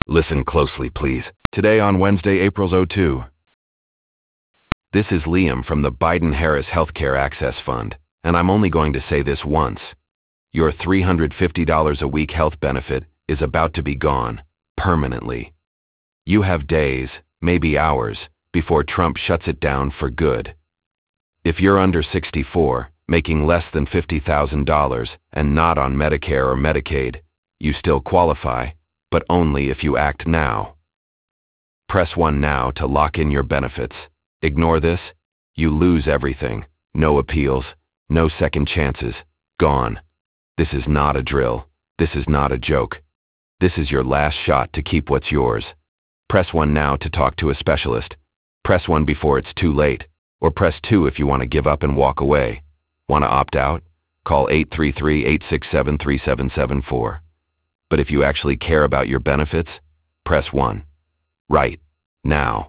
Listen closely, please. Today on Wednesday, April 02. This is Liam from the Biden-Harris Healthcare Access Fund, and I'm only going to say this once. Your $350 a week health benefit is about to be gone, permanently. You have days, maybe hours, before Trump shuts it down for good. If you're under 64, making less than $50,000, and not on Medicare or Medicaid, you still qualify, but only if you act now. Press 1 now to lock in your benefits. Ignore this, you lose everything. No appeals, no second chances, gone. This is not a drill. This is not a joke. This is your last shot to keep what's yours. Press 1 now to talk to a specialist. Press 1 before it's too late, or press 2 if you want to give up and walk away. Want to opt out? Call 833-867-3774. But if you actually care about your benefits, press 1. Right now.